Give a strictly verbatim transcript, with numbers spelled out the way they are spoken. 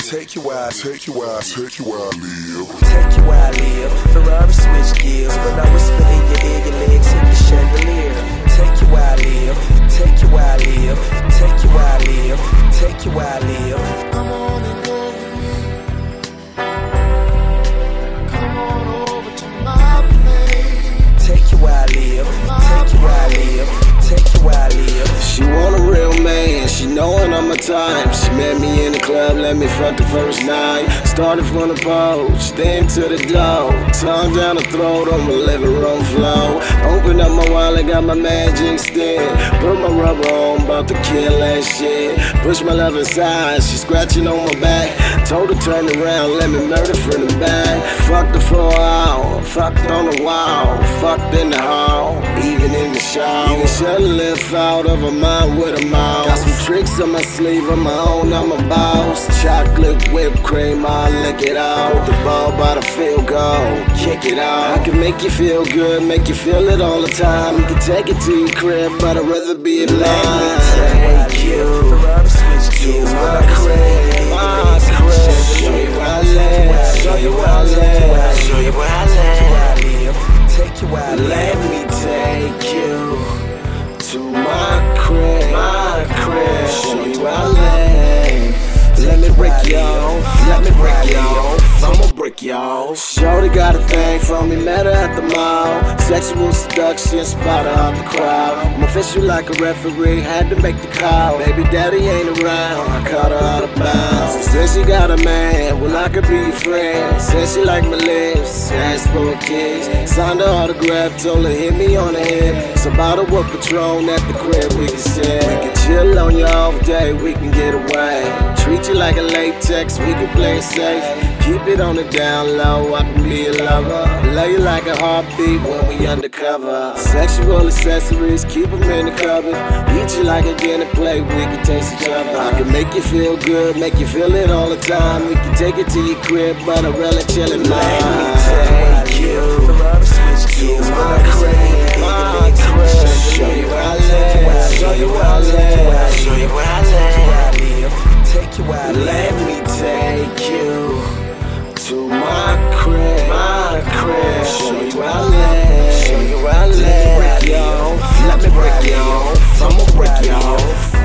Take you where I, take you where I, take you where I live. Take you where I live. Ferrari switch gears, but I whisper in your ear, your legs hit the chandelier. Take you where I live. Take you where I live. Take you where I live. Take you where I live. Come on and go with me. Come on over to my place. Take you where I live. Take you where I live. Take you where I live. She want a real man, she knowin' I'm a type. She met me in the club, let me fuck the first night. Started from the porch, then to the door. Tongue down the throat on my living room floor. Open up my wallet, got my magic stick. Put my rubber on, bout to kill that shit. Push my love inside, she scratching on my back. Told her turn around, let me murder from the back. Fucked her for an hour, fucked on the wall. Fucked in the hall, even in the shower. Even shut the lift out of her mind with a mouth. Got some tricks on my sleeve, on my own, I'm a boss. Chocolate whipped cream, I'll lick it out. Put the ball by the field goal, kick it out. I can make you feel good, make you feel it all the time. You can take it to your crib, but I'd rather be in line. Take you Ferrari switch gears, my crib, my crib. Show you where I live, show you where I live, show you where I live. Take you where I live. Let me take you to my crib, my crib. Show you where I live. Let me break y'all, let me break y'all. I'ma break y'all. Shorty got a thing for me, met her at the mall. Sexual seduction, spot her out the crowd. I'm official like a referee, had to make the call. Baby daddy ain't around, I caught her out of bounds. She said she got a man, well I could be your friend. Said she like my lips, asked for a kiss. Signed her autograph, told her hit me on the head. It's about a what Patron at the crib we can sit. We can chill on your off day, we can get away. Treat you like a latex, we can play it safe. Keep it on the down low, I can be a lover. Love you like a heartbeat when we undercover. Sexual accessories, keep them in the cupboard. Eat you like a dinner plate, we can taste each other. I can make you feel good, make you feel it all the time. We can take it to your crib, but I'd rather chill in mine. Let me take you Ferrari switch gears, my crib, my crib. Show you where I live, show you where I live, show you where I live. Take you where I live. Let me take you to my crib, my crib. Show you where I live, show you where I live. Let me break y'all, let me break y'all. I'ma break y'all.